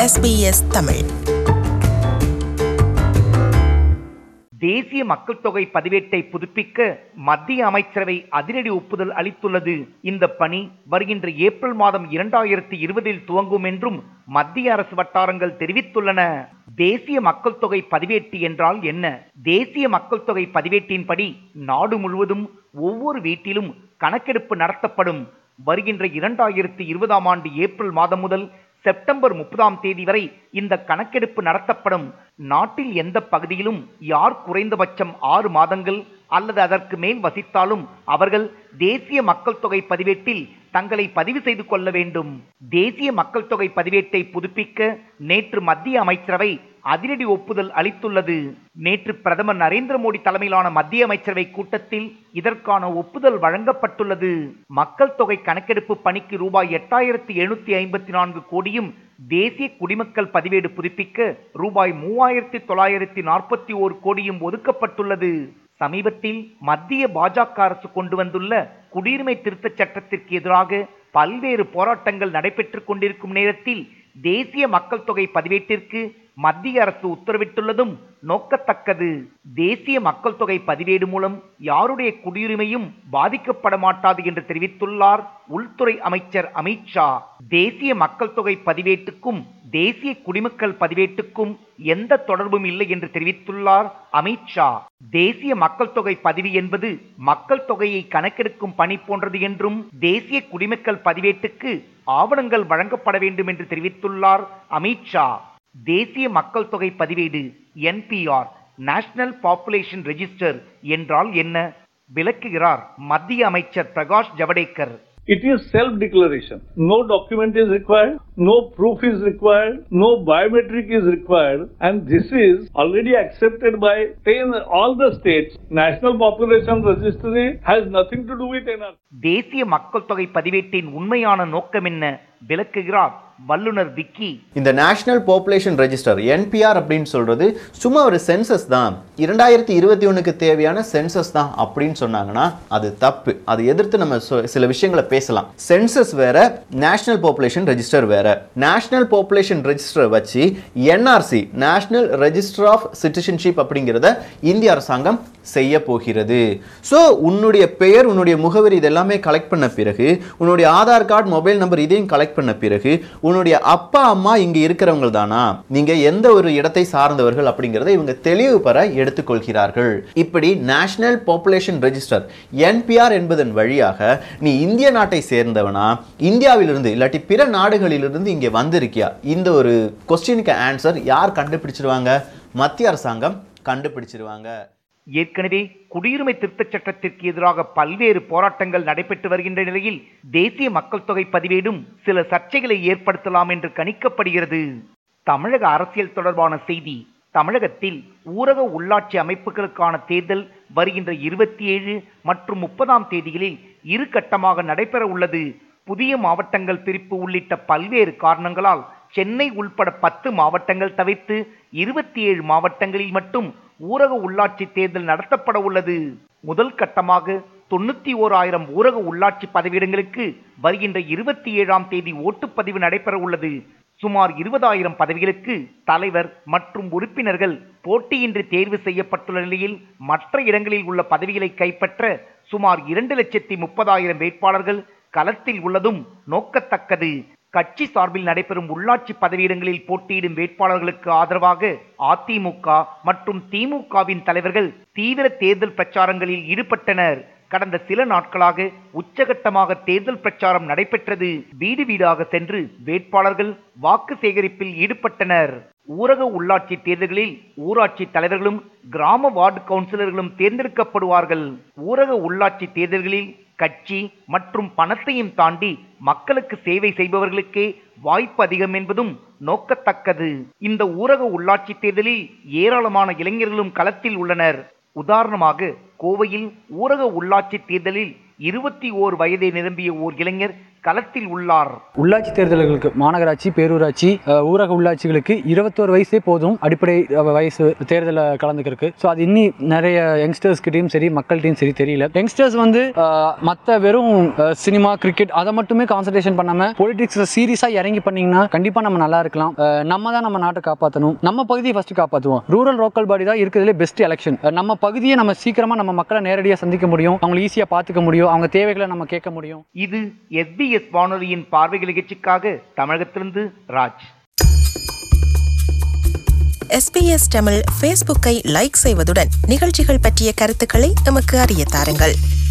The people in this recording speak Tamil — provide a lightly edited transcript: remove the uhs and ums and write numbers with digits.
SBS தமிழ். தேசிய மக்கள் தொகை பதிவேட்டை புதுப்பிக்க மத்திய அமைச்சரவை அதிரடி ஒப்புதல் அளித்துள்ளது. இந்த பணி வருகின்ற ஏப்ரல் மாதம் 2020 துவங்கும் என்றும் மத்திய அரசு வட்டாரங்கள் தெரிவித்துள்ளன. தேசிய மக்கள் தொகை பதிவேட்டு என்றால் என்ன? தேசிய மக்கள் தொகை பதிவேட்டின்படி நாடு முழுவதும் ஒவ்வொரு வீட்டிலும் கணக்கெடுப்பு நடத்தப்படும். வருகின்ற 2020 ஆண்டு ஏப்ரல் மாதம் முதல் செப்டம்பர் 30 வரை இந்த கணக்கெடுப்பு நடத்தப்படும். நாட்டில் எந்த பகுதியிலும் யார் குறைந்தபட்சம் 6 மாதங்கள் அல்லது அதற்கு மேல் வசித்தாலும் அவர்கள் தேசிய மக்கள் தொகை பதிவேட்டில் தங்களை பதிவு செய்து கொள்ள வேண்டும். தேசிய மக்கள் தொகை பதிவேட்டை புதுப்பிக்க நேற்று மத்திய அமைச்சரவை அதிரடி ஒப்புதல் அளித்துள்ளது. நேற்று பிரதமர் நரேந்திர மோடி தலைமையிலான மத்திய அமைச்சரவை கூட்டத்தில் இதற்கான ஒப்புதல் வழங்கப்பட்டுள்ளது. மக்கள் தொகை கணக்கெடுப்பு பணிக்கு ரூபாய் 8754 கோடியும், தேசிய குடிமக்கள் பதிவேடு புதுப்பிக்க ரூபாய் 3941 கோடியும் ஒதுக்கப்பட்டுள்ளது. சமீபத்தில் மத்திய பாஜக அரசு கொண்டு வந்துள்ள குடியுரிமை திருத்தச் சட்டத்திற்கு எதிராக பல்வேறு போராட்டங்கள் நடைபெற்றுக் கொண்டிருக்கும் நேரத்தில் தேசிய மக்கள் தொகை பதிவேட்டிற்கு மத்திய அரசு உத்தரவிட்டுள்ளதும் நோக்கத்தக்கது. தேசிய மக்கள் தொகை பதிவேடு மூலம் யாருடைய குடியுரிமையும் பாதிக்கப்பட மாட்டாது என்று தெரிவித்துள்ளார் உள்துறை அமைச்சர் அமித் ஷா. தேசிய மக்கள் தொகை பதிவேட்டுக்கும் தேசிய குடிமக்கள் பதிவேட்டுக்கும் எந்த தொடர்பும் இல்லை என்று தெரிவித்துள்ளார் அமித் ஷா. தேசிய மக்கள் தொகை பதிவு என்பது மக்கள் தொகையை கணக்கெடுக்கும் பணி போன்றது என்றும் தேசிய குடிமக்கள் பதிவேட்டுக்கு ஆவணங்கள் வழங்கப்பட வேண்டும் என்று தெரிவித்துள்ளார் அமித் ஷா. தேசிய மக்கள் தொகை பதிவேடு NPR நேஷனல் பாப்புலேஷன் ரெஜிஸ்டர் என்றால் என்ன? விளக்குகிறார் மத்திய அமைச்சர் Prakash Javadekar. It is self-declaration. No document is required, no proof is required, no biometric is required, and this is already accepted by all the states. National Population Registry has nothing to do with NRC. தேசிய மக்கள் தொகை பதிவேட்டின் உண்மையான நோக்கம் என்ன? விளக்குகிறார் வல்லுனர் விக்கி. இந்த நேஷனல் பாப்புலேஷன் ரெஜிஸ்டர் NPR அப்படின்னு சொல்றது சும்மா ஒரு சென்சஸ் தான், 2021க்கு தேவையான சென்சஸ் தான் அப்படின்னு சொன்னாங்கன்னா அது தப்பு. அதை எதிர்த்து நம்ம சில விஷயங்களை பேசலாம். சென்சஸ் வேற, நேஷனல் பாப்புலேஷன் ரெஜிஸ்டர் வேற. நேஷனல் பாப்புலேஷன் ரெஜிஸ்டர் வச்சு NRC national register of citizenship அப்படிங்கிறத இந்திய அரசாங்கம் செய்ய போகிறது. ஸோ உன்னுடைய பெயர், உன்னுடைய முகவரி இதெல்லாமே கலெக்ட் பண்ண பிறகு, உன்னுடைய ஆதார் கார்டு, மொபைல் நம்பர் இதையும் கலெக்ட் பண்ண பிறகு உன்னுடைய அப்பா அம்மா இங்க இருக்கிறவங்க தானா, நீங்க எந்த ஒரு இடத்தை சார்ந்தவர்கள் அப்படிங்கறத இவங்க தெளிவு பெற எடுத்துக்கொள்கிறார்கள். இப்படி நேஷனல் பாப்புலேஷன் ரெஜிஸ்டர் NPR என்பதன் வழியாக நீ இந்திய நாட்டை சேர்ந்தவனா, இந்தியாவிலிருந்து இல்லாட்டி பிற நாடுகளிலிருந்து இங்கே வந்திருக்கியா, இந்த ஒரு கொஸ்டினுக்கு ஆன்சர் யார் கண்டுபிடிச்சிருவாங்க? மத்திய அரசாங்கம் கண்டுபிடிச்சிருவாங்க. ஏற்கனவே குடியுரிமை திருத்தச் சட்டத்திற்கு எதிராக பல்வேறு போராட்டங்கள் நடைபெற்று வருகின்ற நிலையில் தேசிய மக்கள் தொகை பதிவேடும் சில சர்ச்சைகளை ஏற்படுத்தலாம் என்று கணிக்கப்படுகிறது. தமிழக அரசியல் தொடர்பான செய்தி. தமிழகத்தில் ஊரக உள்ளாட்சி அமைப்புகளுக்கான தேர்தல் வருகின்ற 27 மற்றும் 30 தேதிகளில் 2 கட்டமாக நடைபெற உள்ளது. புதிய மாவட்டங்கள் பிரிப்பு உள்ளிட்ட பல்வேறு காரணங்களால் சென்னை உள்பட 10 மாவட்டங்கள் தவிர்த்து 27 மாவட்டங்களில் மட்டும் ஊரக உள்ளாட்சி தேர்தல் நடத்தப்பட உள்ளது. முதல் கட்டமாக 91,000 ஊரக உள்ளாட்சி பதவியிடங்களுக்கு வருகின்ற 27 தேதி ஓட்டுப்பதிவு நடைபெற உள்ளது. சுமார் 20,000 பதவிகளுக்கு தலைவர் மற்றும் உறுப்பினர்கள் போட்டியின்றி தேர்வு செய்யப்பட்டுள்ள நிலையில் மற்ற இடங்களில் உள்ள பதவிகளை கைப்பற்ற சுமார் 2,30,000 வேட்பாளர்கள் களத்தில் உள்ளதும் நோக்கத்தக்கது. கட்சி சார்பில் நடைபெறும் உள்ளாட்சி பதவியிடங்களில் போட்டியிடும் வேட்பாளர்களுக்கு ஆதரவாக அதிமுக மற்றும் திமுகவின் தலைவர்கள் தீவிர தேர்தல் பிரச்சாரங்களில் ஈடுபட்டனர். கடந்த சில நாட்களாக உச்சகட்டமாக தேர்தல் பிரச்சாரம் நடைபெற்றது. வீடு வீடாக சென்று வேட்பாளர்கள் வாக்கு சேகரிப்பில் ஈடுபட்டனர். ஊரக உள்ளாட்சி தேர்தல்களில் ஊராட்சி தலைவர்களும் கிராம வார்டு கவுன்சிலர்களும் தேர்ந்தெடுக்கப்படுவார்கள். ஊரக உள்ளாட்சி தேர்தல்களில் கட்சி மற்றும் பணத்தையும் தாண்டி மக்களுக்கு சேவை செய்பவர்களுக்கே வாய்ப்பு அதிகம் என்பதும் நோக்கத்தக்கது. இந்த ஊரக உள்ளாட்சி தேர்தலில் ஏராளமான இளைஞர்களும் களத்தில் உள்ளனர். உதாரணமாக கோவையில் ஊரக உள்ளாட்சி தேர்தலில் 21 வயதை நிரம்பிய ஓர் இளைஞர் களத்தில் உள்ளார். உள்ளாட்சி தேர்தல்களுக்கு மாநகராட்சி, பேரூராட்சி, ஊரக உள்ளாட்சிகளுக்கு 21 வயசே போதும் அடிப்படை வயசு தேர்தலில் கலந்துக்கிறதுக்கு. ஸோ அது இன்னி நிறைய யங்ஸ்டர்ஸ்கிட்டையும் சரி மக்கள்கிட்டையும் சரி தெரியல. யங்ஸ்டர்ஸ் வந்து மற்ற வெறும் சினிமா, கிரிக்கெட் அதை மட்டுமே கான்சன்ட்ரேஷன் பண்ணாம பொலிட்டிக்ஸ்ல சீரியஸா இறங்கி பண்ணீங்கன்னா கண்டிப்பா நம்ம நல்லா இருக்கலாம். நம்ம தான் நம்ம நாட்டை காப்பாற்றணும், நம்ம பகுதியை ஃபர்ஸ்ட் காப்பாற்றுவோம். ரூரல் லோக்கல் பாடி தான் இருக்கிறதுலே பெஸ்ட் எலெக்ஷன். நம்ம பகுதியை நம்ம சீக்கிரமா நம்ம மக்களை நேரடியாக சந்திக்க முடியும், அவங்களை ஈஸியா பார்த்துக்க முடியும், அவங்க தேவைகளை நம்ம கேட்க முடியும். இது SBS வானொலியின் பார்வைகள் நிகழ்ச்சிக்காக தமிழகத்திலிருந்து ராஜ். SBS தமிழ் ஃபேஸ்புக்கை லைக் செய்வதுடன் நிகழ்ச்சிகள் பற்றிய கருத்துக்களை எமக்கு அறிய தாருங்கள்.